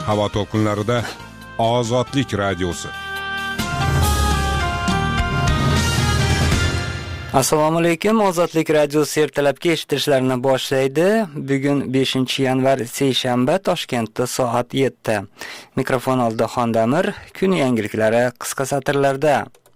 Havo to'lqinlarida Ozodlik radiosi. Assalomu alaykum. Ozodlik radiosi ertalabki eshitishlarini boshlaydi. Bugun 5-yanvar seshanba, Toshkentda soat 7. Mikrofon oldida Xondamir. Kun yangiliklari qisqa satrlarda.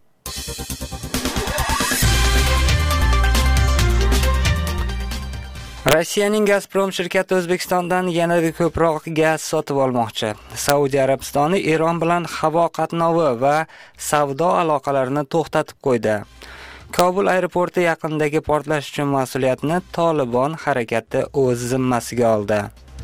Rossiyaning Gazprom shirkati O'zbekistondan yanada ko'proq gaz sotib olmoqchi. Saudiya Arabistoni Eron bilan havo qatnovi va savdo aloqalarini to'xtatib qo'ydi. Kobul aeroporti yaqinidagi portlash uchun mas'uliyatni Tolibon harakati o'z zimmasiga oldi.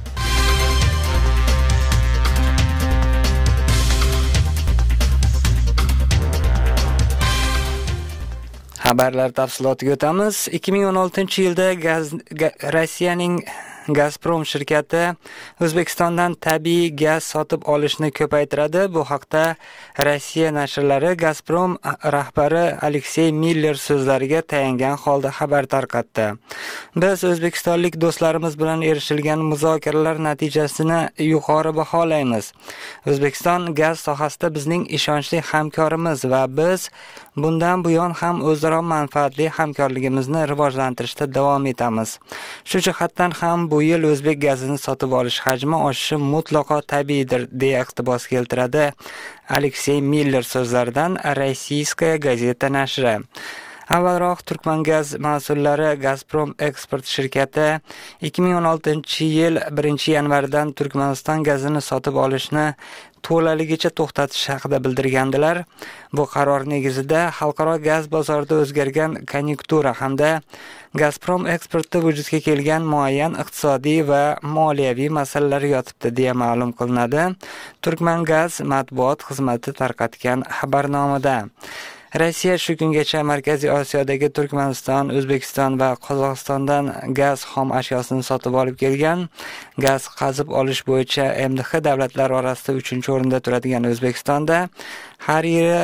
Xabarlar tafsilotiga o'tamiz. 2016-yilda Rossiyaning Gazprom shirkati O'zbekistondan tabiiy gaz sotib olishni ko'paytiradi. Bu haqda Rossiya nashrlari Gazprom rahbari Aleksey Miller so'zlariga tayangan holda xabar tarqatdi. Biz o'zbekistonlik do'stlarimiz bilan erishilgan muzokaralar natijasini yuqori baholaymiz. O'zbekiston gaz sohasida bizning ishonchli hamkorimiz va biz bundan buyon ham o'zaro manfaatli hamkorligimizni rivojlantirishda davom etamiz. Shu jihatdan ham bu yil o'zbek gazini sotib olish hajmi oshishi mutlaqo tabiiydir, deya iqtibos keltiradi Aleksey Miller so'zlaridan Rossiyskaya gazeta nashri. Avvalroq Turkmangaz mas'ullari Gazprom eksport shirkati 2016-yil 1-yanvardan Turkmaniston gazini sotib olishni to'laligicha to'xtatish haqida bildirgandilar. Bu qaror negizida xalqaro gaz bozorida o'zgargan konjunktura hamda Gazprom eksportida vujudga kelgan muayyan iqtisodiy va moliyaviy masalalar yotibdi, deya ma'lum qilinadi Turkmangaz matbuot xizmati tarqatgan xabarnomada. Rossiya shu kungacha Markaziy Osiyodagi Turkmaniston, O'zbekiston va Qozog'istondan gaz xom ashyosini sotib olib kelgan. Gaz qazib olish bo'yicha MDH davlatlari orasida 3-o'rinda turadigan O'zbekistonda har yili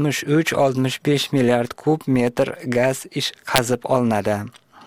63-65 milliard kub metr gaz qazib olinadi.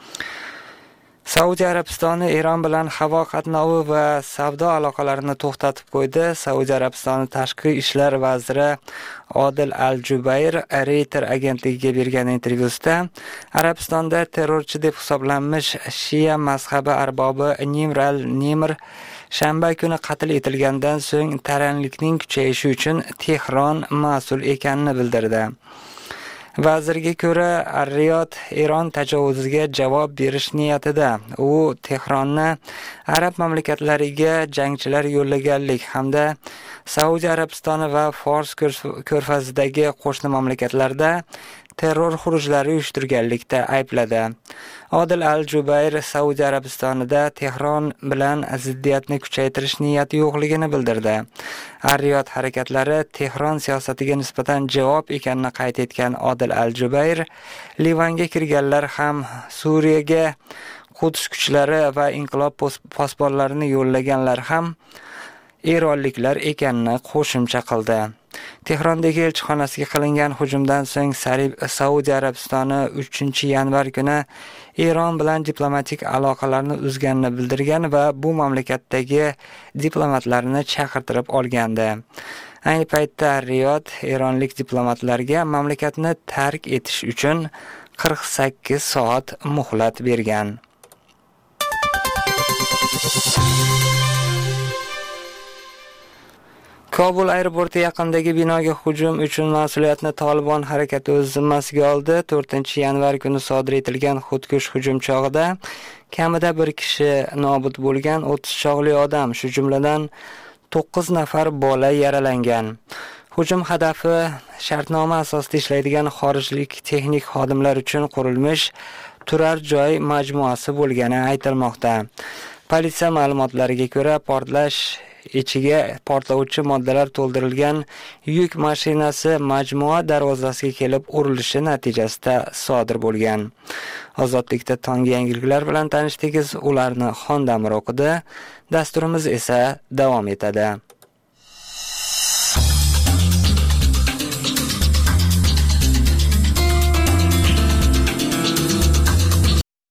Saudiya Arabistoni Eron bilan havo qatnovi va savdo aloqalarini to'xtatib qo'ydi. Saudiya Arabistoni tashqi ishlar vaziri Odil Al-Jubayr Reuters agentligiga bergan intervyusida Arabistonda terrorchi deb hisoblanmish Shia mazhabi arbobi Nimr al-Nimr shanba kuni qatl etilgandan so'ng taranklikning kuchayishi uchun Tehron mas'ul ekanini bildirdi. Vazirga ko'ra, Ar-Riyod Eron tajovuziga javob berish niyatida. U Tehronni arab mamlakatlariga jangchilar yo'llaganlik hamda Saudiya Arabistoni va Fors ko'rfazidagi qo'shni mamlakatlarda terror xurujlari uyushtirganlikda aybladi. Odil Al-Jubayr Saudiya Arabistonida Tehron bilan ziddiyatni kuchaytirish niyati yo'qligini bildirdi. Ar-Riyod harakatlari Tehron siyosatiga nisbatan javob ekanini qayd etgan Odil Al-Jubayr, Livanga kirganlar ham Suriyaga Quds kuchlari va inqilob posbonlarini yo'llaganlar ham eronliklar ekanini qo'shimcha qildi. Tehrondagi elchixonasiga qilingan hujumdan so'ng Saudiya Arabistoni 3-yanvar kuni Eron bilan diplomatik aloqalarni uzganini bildirgan va bu mamlakatdagi diplomatlarni chaqirtirib olgandi. Ayni paytda Riyod eronlik diplomatlarga mamlakatni tark etish uchun 48 soat muhlat bergan. Kobul aeroporti yaqinidagi binoga hujum uchun mas'uliyatni Tolibon harakati o'z zimmasiga oldi. 4-yanvar kuni sodir etilgan xudkush hujum chog'ida kamida bir kishi nobud bo'lgan, 30 chog'li odam, shu jumladan 9 nafar bola yaralangan. Hujum hedefi shartnoma asosida ishlaydigan xorijlik texnik xodimlar uchun qurilmish turar joy majmuasi bo'lgani aytilmoqda. Politsiya ma'lumotlariga ko'ra, portlash ichiga portlovchi moddalar to'ldirilgan yuk mashinasi majmua darvozasiga kelib urilishi natijasida sodir bo'lgan. Ozodlikda tonggi yangiliklar bilan tanishdingiz, ularni Xondamir o'qidi. Dasturimiz esa davom etadi.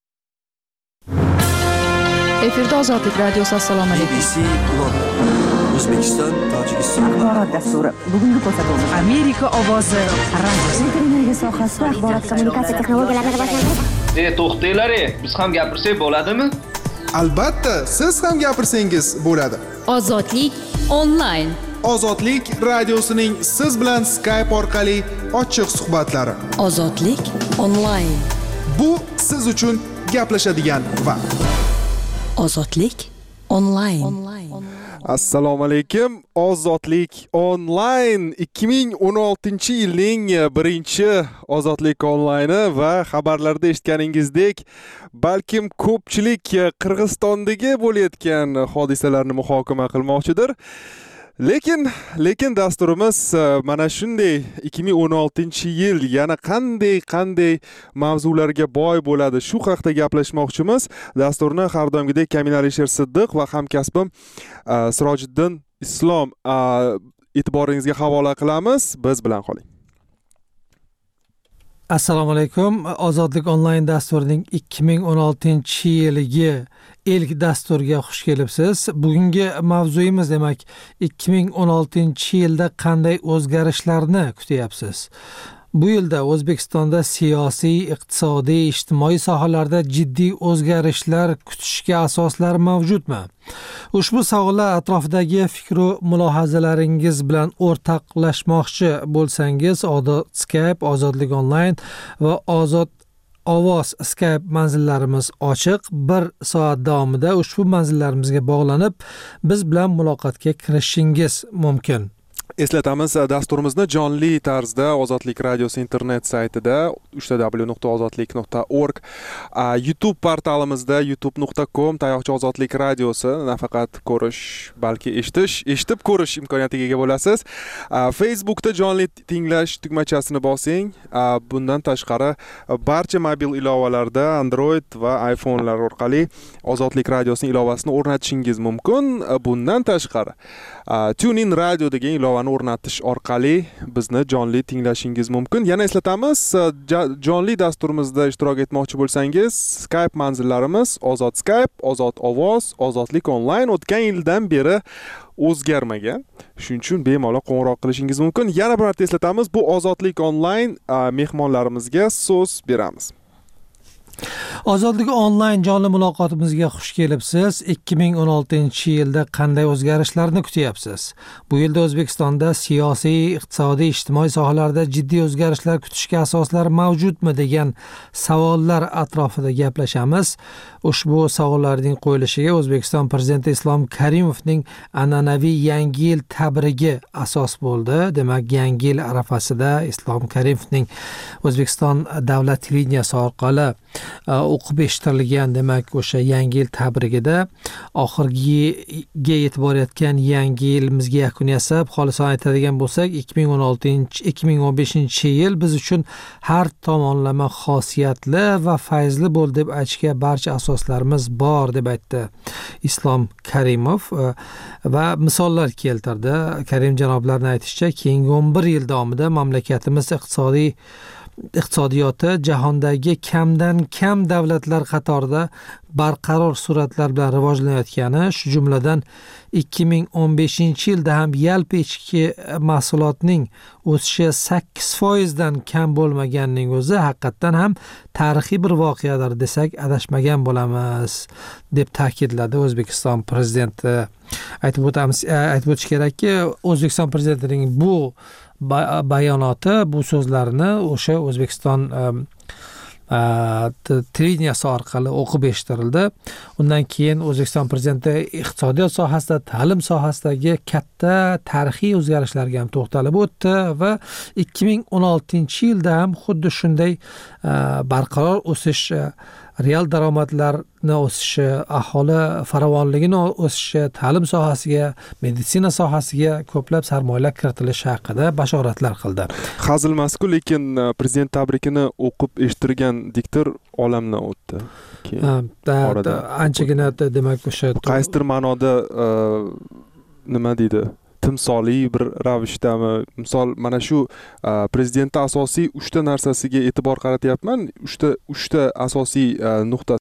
Efirda Ozodlik radiosi. Assalomu alaykum. BBC London O'zbekiston, Tojikiston axborot dasturi. Bugungi ko'rsatuvimiz Amerika ovozi radiosi. Energiya sohasida axborot kommunikatsiya texnologiyalarini rivojlantirish. To'xtanglar, biz ham gapirsak bo'ladimi? Albatta, siz ham gapirsangiz bo'ladi. Ozodlik onlayn. Ozodlik radiosining siz bilan Skype orqali ochiq suhbatlari. Ozodlik onlayn. Bu siz uchun gaplashadigan vaqt. Ozodlik onlayn. Assalomu alaykum. Ozodlik onlayn 2016-yilning birinchi Ozodlik onlayni va xabarlarda eshitganingizdek, balkim ko'pchilik Qirg'izistondagi bo'layotgan hodisalarni muhokama qilmoqchidir. Lekin dasturimiz mana shunday 2016-yil yana qanday mavzularga boy bo'ladi, shu haqida gaplashmoqchimiz. Dasturni har doimgidek Kamil Alisher Siddiq va hamkasbim Sirojiddin Islom e'tiboringizga havola qilamiz. Biz bilan qoling. Assalomu alaykum. Ozodlik onlayn dasturining 2016-yilgi ilk dasturga xush kelibsiz. Bugungi mavzuyimiz demak 2016-yilda qanday o'zgarishlarni kutyapsiz? Bu yilda O'zbekistonda siyosiy, iqtisodiy, ijtimoiy sohalarda jiddiy o'zgarishlar kutishga asoslar mavjudmi? Ushbu savollar atrofidagi fikr-u mulohazalaringiz bilan o'rtoqlashmoqchi bo'lsangiz, Skype, Ozodlik onlayn va Ozod ovoz Skype manzillarimiz ochiq. 1 soat davomida ushbu manzillarimizga bog'lanib, biz bilan muloqotga kirishingiz mumkin. Eslatamiz, dasturimizni jonli tarzda Ozodlik radiosi internet saytida www.ozodlik.org, YouTube portalimizda youtube.com tayoqcha ozodlik radiosi nafaqat ko'rish, balki eshitib ko'rish imkoniyatiga ega bo'lasiz. Facebookda jonli tinglash tugmachasini bosing. Bundan tashqari barcha mobil ilovalarda Android va iPhone'lar orqali Ozodlik radiosining ilovasini o'rnatishingiz mumkin. Bundan tashqari TuneIn radio degan ilovani o'rnatish orqali bizni jonli tinglashingiz mumkin. Yana eslatamiz, jonli dasturimizda ishtirok etmoqchi bo'lsangiz, Skype manzillarimiz Ozod Skype, Ozod ovoz, Ozodlik onlayn o'tgan yildan beri o'zgarmagan. Shuning uchun bemalol qo'ng'iroq qilishingiz mumkin. Yana bir marta eslatamiz, bu Ozodlik onlayn mehmonlarimizga so'z beramiz. Ozodlik onlayn jonli muloqotimizga xush kelibsiz. 2016-yilda qanday o'zgarishlarni kutyapsiz? Bu yilda O'zbekistonda siyosiy, iqtisodiy, ijtimoiy sohalarda jiddiy o'zgarishlar kutishga asoslar mavjudmi degan savollar atrofida gaplashamiz. Ushbu savollarning qo'yilishiga O'zbekiston Prezidenti Islom Karimovning an'anaviy Yangi yil tabrigi asos bo'ldi. Demak, Yangi yil arafasida Islom Karimovning O'zbekiston davlat televideniyasi orqali o'qib eshittirilgan demak o'sha Yangi yil tabrigida oxirgiga yetib borayotgan yangi yilimizga yakun yasab, xolisona aytadigan bo'lsak, 2015-yil biz uchun har tomonlama xosiyatli va fayzli bo'ldi deb aytishga barcha asoslarimiz bor deb aytdi Islom Karimov va misollar keltirdi. Karim janoblarning aytishicha, keyingi 11 yil davomida mamlakatimiz iqtisodiyoti jahondagi kamdan kam davlatlar qatorida barqaror sur'atlar bilan rivojlanayotgani, shu jumladan 2015-yilda ham yalpi ichki mahsulotning o'sishi 8% dan kam bo'lmaganining o'zi haqiqatan ham tarixiy bir voqeadir desak adashmagan bo'lamiz deb ta'kidladi O'zbekiston prezidenti. Aytib o'tish kerakki, O'zbekiston prezidentining bu bayonoti, bu so'zlarini o'sha O'zbekiston televideniyasi orqali o'qib eshittirildi. Undan keyin O'zbekiston prezidenti iqtisodiyot sohasida, ta'lim sohasidagi katta tarixiy o'zgarishlarga ham to'xtalib o'tdi va 2016-yilda ham xuddi shunday barqaror o'sish, real daromadlarni o'sishi, aholi farovonligini o'sishi, ta'lim sohasiga, meditsina sohasiga ko'plab sarmoyalar kiritilishi haqida bashoratlar qildi. Hazilmas-ku, lekin prezident tabrikini o'qib eshittirgan diktor olamdan o'tdi. Anchagina demak o'sha qaysidir ma'noda nima deydi? timsoliy bir ravishdami? Misol mana shu prezidentning asosiy 3 ta narsasiga e'tibor qaratyapman. 3 ta asosiy nuqta